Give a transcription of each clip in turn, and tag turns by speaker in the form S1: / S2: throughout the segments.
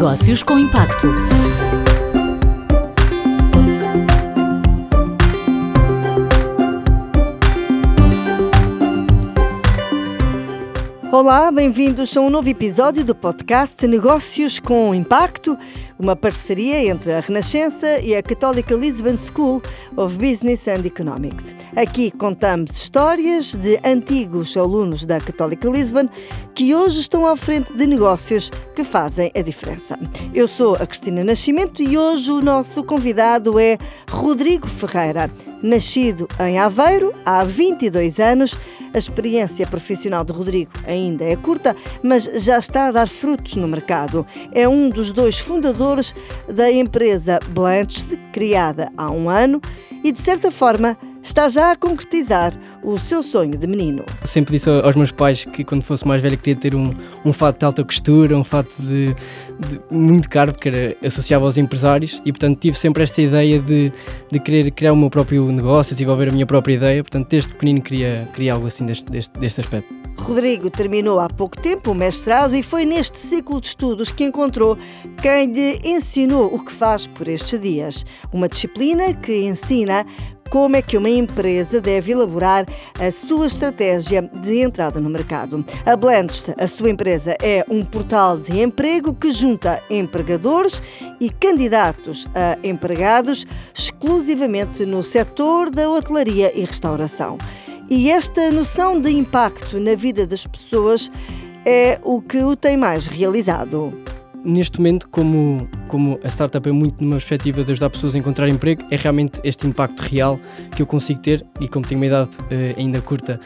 S1: Negócios com Impacto.
S2: Olá, bem-vindos a um novo episódio do podcast Negócios com Impacto, uma parceria entre a Renascença e a Católica Lisbon School of Business and Economics. Aqui contamos histórias de antigos alunos da Católica Lisbon que hoje estão à frente de negócios que fazem a diferença. Eu sou a Cristina Nascimento e hoje o nosso convidado é Rodrigo Ferreira. Nascido em Aveiro há 22 anos, a experiência profissional de Rodrigo ainda é curta, mas já está a dar frutos no mercado. É um dos dois fundadores da empresa Blanched, criada há um ano, e de certa forma está já a concretizar o seu sonho de menino.
S3: Sempre disse aos meus pais que quando fosse mais velho queria ter um fato de alta costura, um fato de muito caro, porque associava aos empresários, e portanto tive sempre esta ideia de querer criar o meu próprio negócio, desenvolver a minha própria ideia. Portanto, desde pequenino queria algo assim deste aspecto.
S2: Rodrigo terminou há pouco tempo o mestrado e foi neste ciclo de estudos que encontrou quem lhe ensinou o que faz por estes dias. Uma disciplina que ensina como é que uma empresa deve elaborar a sua estratégia de entrada no mercado. A Blanched, a sua empresa, é um portal de emprego que junta empregadores e candidatos a empregados exclusivamente no setor da hotelaria e restauração. E esta noção de impacto na vida das pessoas é o que o tem mais realizado.
S3: Neste momento, como a startup é muito numa perspectiva de ajudar pessoas a encontrar emprego, é realmente este impacto real que eu consigo ter, e como tenho uma idade ainda curta,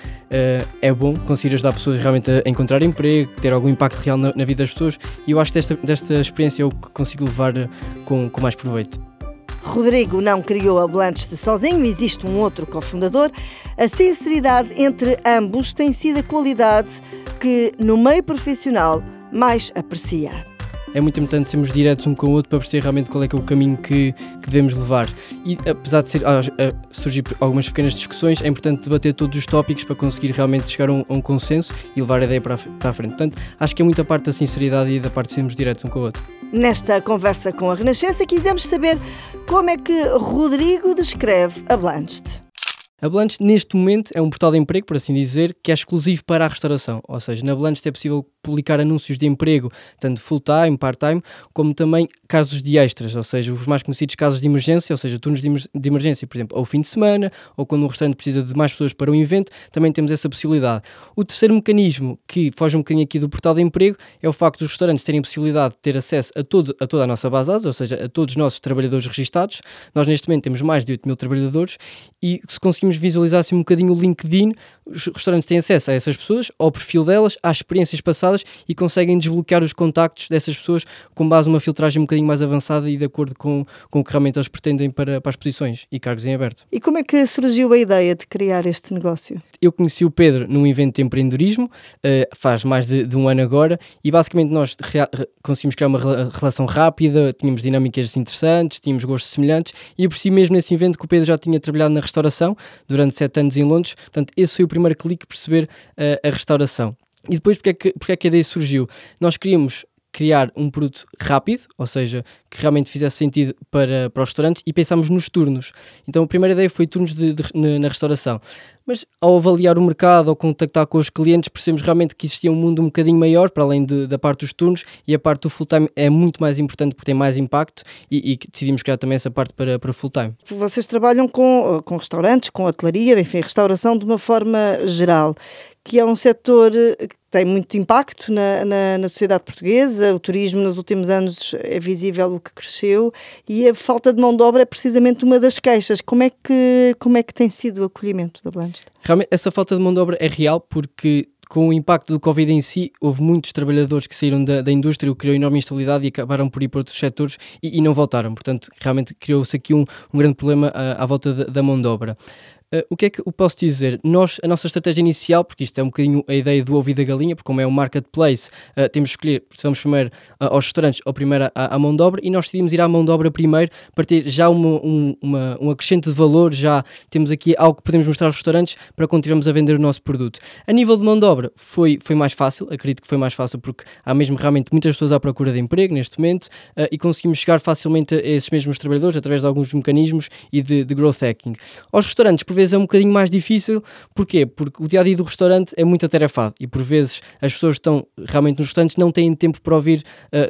S3: é bom conseguir ajudar pessoas realmente a encontrar emprego, ter algum impacto real na vida das pessoas, e eu acho que desta experiência é o que consigo levar com mais proveito.
S2: Rodrigo não criou a Blanched sozinho, existe um outro cofundador. A sinceridade entre ambos tem sido a qualidade que, no meio profissional, mais aprecia.
S3: É muito importante sermos diretos um com o outro para perceber realmente qual é que é o caminho que devemos levar. E apesar de surgir algumas pequenas discussões, é importante debater todos os tópicos para conseguir realmente chegar a um consenso e levar a ideia para a frente. Portanto, acho que é muito a parte da sinceridade e da parte de sermos diretos um com o outro.
S2: Nesta conversa com a Renascença, quisemos saber como é que Rodrigo descreve a Blanched.
S3: A Blanched, neste momento, é um portal de emprego, por assim dizer, que é exclusivo para a restauração. Ou seja, na Blanched é possível publicar anúncios de emprego, tanto full-time, part-time, como também casos de extras, ou seja, os mais conhecidos casos de emergência, ou seja, turnos de emergência, por exemplo, ao fim de semana, ou quando um restaurante precisa de mais pessoas para um evento, também temos essa possibilidade. O terceiro mecanismo, que foge um bocadinho aqui do portal de emprego, é o facto dos restaurantes terem a possibilidade de ter acesso a toda a nossa base de dados, ou seja, a todos os nossos trabalhadores registados. Nós, neste momento, temos mais de 8 mil trabalhadores, e se conseguimos visualizar assim um bocadinho o LinkedIn, os restaurantes têm acesso a essas pessoas, ao perfil delas, às experiências passadas, e conseguem desbloquear os contactos dessas pessoas com base numa filtragem um bocadinho mais avançada e de acordo com o que realmente eles pretendem para as posições e cargos em aberto.
S2: E como é que surgiu a ideia de criar este negócio?
S3: Eu conheci o Pedro num evento de empreendedorismo, faz mais de um ano agora, e basicamente nós conseguimos criar uma relação rápida, tínhamos dinâmicas interessantes, tínhamos gostos semelhantes, e eu percebi mesmo nesse evento que o Pedro já tinha trabalhado na restauração durante 7 anos em Londres. Portanto, esse foi o primeiro clique, perceber a restauração. E depois, porque é que a ideia surgiu? Nós queríamos criar um produto rápido, ou seja, que realmente fizesse sentido para os restaurantes, e pensámos nos turnos. Então a primeira ideia foi turnos na restauração. Mas ao avaliar o mercado, ao contactar com os clientes, percebemos realmente que existia um mundo um bocadinho maior, para além da parte dos turnos, e a parte do full-time é muito mais importante porque tem mais impacto, e decidimos criar também essa parte para full-time.
S2: Vocês trabalham com restaurantes, com hotelaria, enfim, restauração de uma forma geral, que é um setor que tem muito impacto na sociedade portuguesa. O turismo nos últimos anos é visível o que cresceu, e a falta de mão de obra é precisamente uma das queixas. Como é que tem sido o acolhimento da Blanched?
S3: Realmente essa falta de mão de obra é real, porque com o impacto do Covid em si, houve muitos trabalhadores que saíram da indústria, o que criou enorme instabilidade e acabaram por ir para outros setores e não voltaram. Portanto, realmente criou-se aqui um grande problema à volta da mão de obra. O que é que eu posso dizer? A nossa estratégia inicial, porque isto é um bocadinho a ideia do ovo e da galinha, porque como é um marketplace, temos de escolher se vamos primeiro aos restaurantes ou primeiro à mão de obra, e nós decidimos ir à mão de obra primeiro para ter já um acrescente de valor, já temos aqui algo que podemos mostrar aos restaurantes para continuarmos a vender o nosso produto. A nível de mão de obra foi mais fácil, acredito que foi mais fácil porque há mesmo realmente muitas pessoas à procura de emprego neste momento, e conseguimos chegar facilmente a esses mesmos trabalhadores através de alguns mecanismos e de growth hacking. Aos restaurantes, por vezes, é um bocadinho mais difícil. Porquê? Porque o dia-a-dia do restaurante é muito atarefado e, por vezes, as pessoas que estão realmente nos restaurantes não têm tempo para ouvir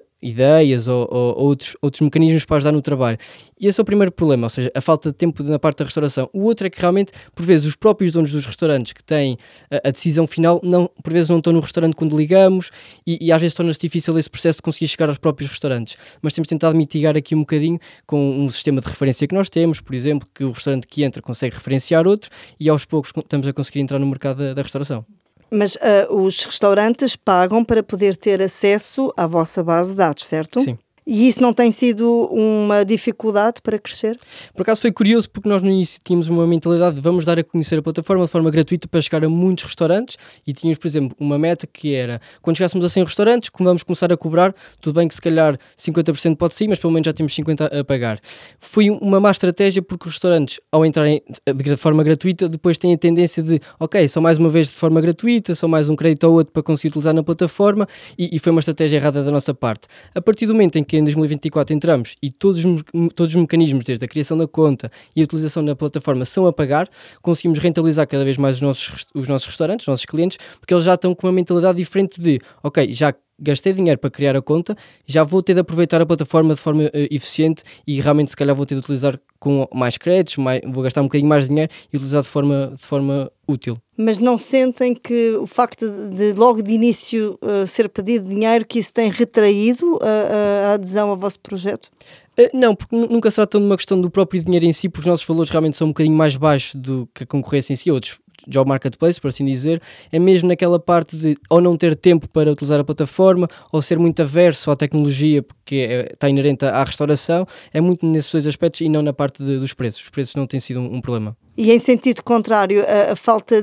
S3: ideias ou outros mecanismos para ajudar no trabalho. E esse é o primeiro problema, ou seja, a falta de tempo na parte da restauração. O outro é que realmente, por vezes, os próprios donos dos restaurantes que têm a decisão final, por vezes não estão no restaurante quando ligamos e às vezes torna-se difícil esse processo de conseguir chegar aos próprios restaurantes. Mas temos tentado mitigar aqui um bocadinho com um sistema de referência que nós temos, por exemplo, que o restaurante que entra consegue referenciar outro e aos poucos estamos a conseguir entrar no mercado da restauração.
S2: Mas os restaurantes pagam para poder ter acesso à vossa base de dados, certo?
S3: Sim.
S2: E isso não tem sido uma dificuldade para crescer?
S3: Por acaso foi curioso porque nós no início tínhamos uma mentalidade de vamos dar a conhecer a plataforma de forma gratuita para chegar a muitos restaurantes e tínhamos, por exemplo, uma meta que era quando chegássemos a 100 restaurantes, como vamos começar a cobrar, tudo bem que se calhar 50% pode sair, mas pelo menos já temos 50% a pagar. Foi uma má estratégia porque os restaurantes, ao entrarem de forma gratuita, depois têm a tendência de, ok, só mais uma vez de forma gratuita, só mais um crédito ou outro para conseguir utilizar na plataforma e foi uma estratégia errada da nossa parte. A partir do momento em que em 2024 entramos e todos os mecanismos, desde a criação da conta e a utilização na plataforma, são a pagar, conseguimos rentabilizar cada vez mais os nossos restaurantes, os nossos clientes, porque eles já estão com uma mentalidade diferente de, ok, já gastei dinheiro para criar a conta, já vou ter de aproveitar a plataforma de forma eficiente e realmente se calhar vou ter de utilizar com mais créditos, vou gastar um bocadinho mais de dinheiro e utilizar de forma útil.
S2: Mas não sentem que o facto de logo de início ser pedido dinheiro, que isso tem retraído a adesão ao vosso projeto?
S3: Não, porque nunca se trata de uma questão do próprio dinheiro em si, porque os nossos valores realmente são um bocadinho mais baixos do que a concorrência em si, outros job marketplace, por assim dizer, é mesmo naquela parte de ou não ter tempo para utilizar a plataforma ou ser muito averso à tecnologia porque está inerente à restauração, é muito nesses dois aspectos e não na parte dos preços. Os preços não têm sido um problema.
S2: E em sentido contrário, a falta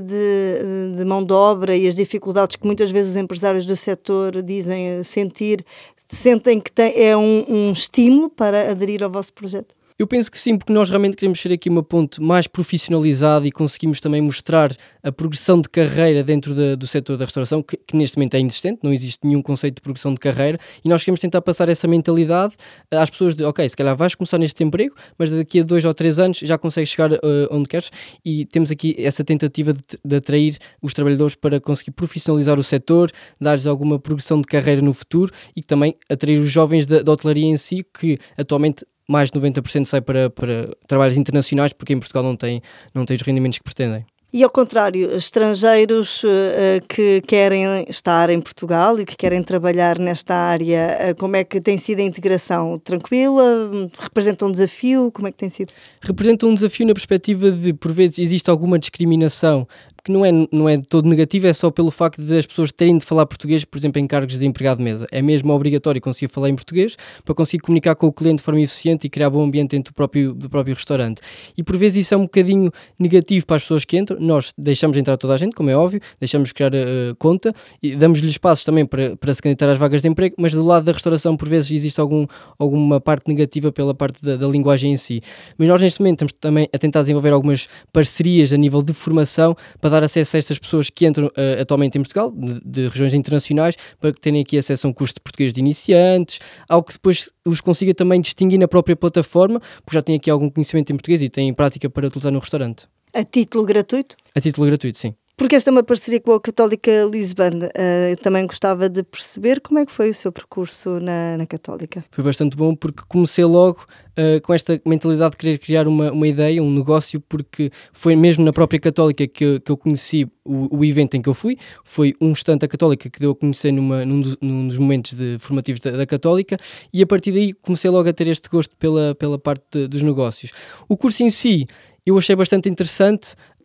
S2: de mão de obra e as dificuldades que muitas vezes os empresários do setor dizem sentir, sentem que é um estímulo para aderir ao vosso projeto?
S3: Eu penso que sim, porque nós realmente queremos ser aqui uma ponte mais profissionalizada e conseguimos também mostrar a progressão de carreira dentro do setor da restauração, que neste momento é inexistente, não existe nenhum conceito de progressão de carreira, e nós queremos tentar passar essa mentalidade às pessoas de, ok, se calhar vais começar neste emprego, mas daqui a 2 ou 3 anos já consegues chegar onde queres, e temos aqui essa tentativa de atrair os trabalhadores para conseguir profissionalizar o setor, dar-lhes alguma progressão de carreira no futuro e também atrair os jovens da hotelaria em si, que atualmente mais de 90% sai para trabalhos internacionais, porque em Portugal não tem os rendimentos que pretendem.
S2: E ao contrário, estrangeiros que querem estar em Portugal e que querem trabalhar nesta área, como é que tem sido a integração? Tranquila? Representa um desafio? Como é que tem sido?
S3: Representa um desafio na perspectiva de, por vezes, existe alguma discriminação que não é de todo negativo, é só pelo facto de as pessoas terem de falar português, por exemplo, em cargos de empregado de mesa. É mesmo obrigatório conseguir falar em português para conseguir comunicar com o cliente de forma eficiente e criar bom ambiente dentro do próprio restaurante. E por vezes isso é um bocadinho negativo para as pessoas que entram. Nós deixamos entrar toda a gente, como é óbvio, deixamos criar conta e damos-lhes espaços também para se candidatar às vagas de emprego, mas do lado da restauração por vezes existe alguma parte negativa pela parte da linguagem em si. Mas nós neste momento estamos também a tentar desenvolver algumas parcerias a nível de formação para dar acesso a estas pessoas que entram atualmente em Portugal, de regiões internacionais, para que tenham aqui acesso a um curso de português de iniciantes, algo que depois os consiga também distinguir na própria plataforma, porque já têm aqui algum conhecimento em português e têm prática para utilizar no restaurante.
S2: A título gratuito?
S3: A título gratuito, sim.
S2: Porque esta é uma parceria com a Católica Lisbon. Eu também gostava de perceber como é que foi o seu percurso na Católica.
S3: Foi bastante bom porque comecei logo com esta mentalidade de querer criar uma ideia, um negócio, porque foi mesmo na própria Católica que eu conheci o evento em que eu fui. Foi um estante da Católica que deu a conhecer num dos momentos formativos da Católica e a partir daí comecei logo a ter este gosto pela parte dos negócios. O curso em si eu achei bastante interessante,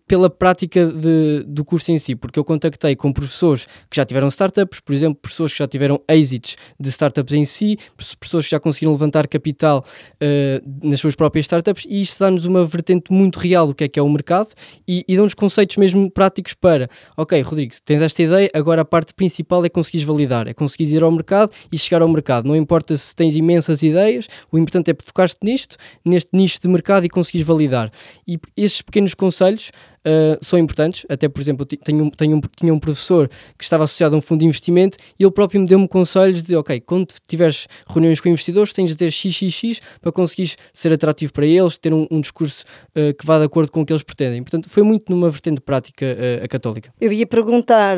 S3: pela prática do curso em si, porque eu contactei com professores que já tiveram startups, por exemplo, pessoas que já tiveram exits de startups em si, pessoas que já conseguiram levantar capital nas suas próprias startups, e isto dá-nos uma vertente muito real do que é o mercado e dão-nos conceitos mesmo práticos para, ok, Rodrigo, tens esta ideia, agora a parte principal é conseguires validar, é conseguires ir ao mercado e chegar ao mercado. Não importa se tens imensas ideias, o importante é focar-te neste nicho de mercado e conseguires validar. E estes pequenos conselhos são importantes. Até, por exemplo, tinha um professor que estava associado a um fundo de investimento e ele próprio me deu-me conselhos de, ok, quando tiveres reuniões com investidores tens de dizer XXX para conseguires ser atrativo para eles, ter um discurso que vá de acordo com o que eles pretendem. Portanto, foi muito numa vertente prática a católica.
S2: Eu ia perguntar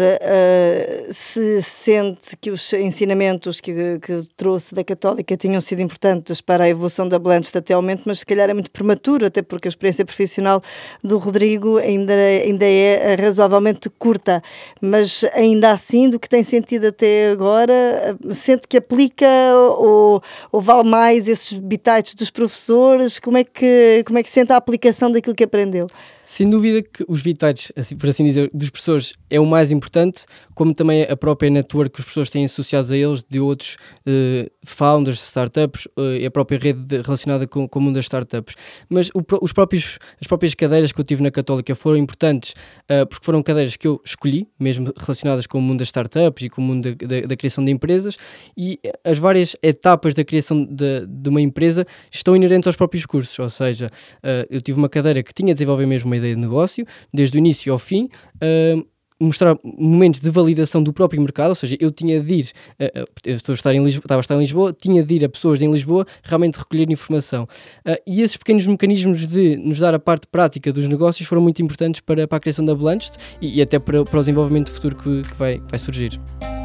S2: se sente que os ensinamentos que trouxe da católica tinham sido importantes para a evolução da Blanchett até ao momento, mas se calhar é muito prematuro, até porque a experiência profissional do Rodrigo ainda é razoavelmente curta, mas ainda assim, do que tem sentido até agora, sente que aplica ou vale mais esses bitites dos professores? Como é que sente a aplicação daquilo que aprendeu?
S3: Sem dúvida que os bitites, assim, por assim dizer, dos professores é o mais importante, como também a própria network que os professores têm associados a eles, de outros founders de startups, e a própria rede relacionada com o mundo das startups. Mas as próprias cadeiras que eu tive na Católica foram importantes, porque foram cadeiras que eu escolhi, mesmo relacionadas com o mundo das startups e com o mundo da criação de empresas, e as várias etapas da criação de uma empresa estão inerentes aos próprios cursos, ou seja, eu tive uma cadeira que tinha de desenvolver mesmo uma ideia de negócio, desde o início ao fim, mostrar momentos de validação do próprio mercado, ou seja, eu tinha de ir, estava a estar em Lisboa, tinha de ir a pessoas em Lisboa realmente recolher informação. E esses pequenos mecanismos de nos dar a parte prática dos negócios foram muito importantes para a criação da Blanchett e até para o desenvolvimento futuro que vai surgir.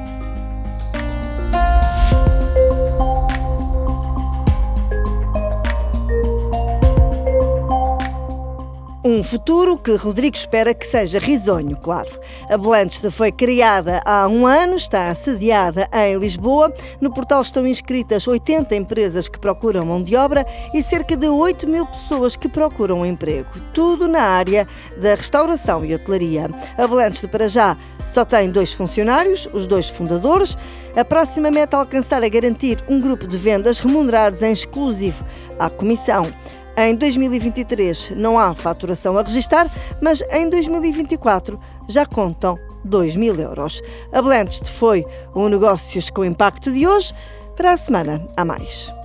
S2: Um futuro que Rodrigo espera que seja risonho, claro. A Blanchett foi criada há 1 ano, está assediada em Lisboa. No portal estão inscritas 80 empresas que procuram mão de obra e cerca de 8.000 pessoas que procuram emprego. Tudo na área da restauração e hotelaria. A Blanchett, para já, só tem 2 funcionários, os 2 fundadores. A próxima meta a alcançar é garantir um grupo de vendas remunerados em exclusivo à comissão. Em 2023 não há faturação a registar, mas em 2024 já contam 2.000 euros. A Blanchett foi o Negócios com Impacto de hoje. Para a semana há mais.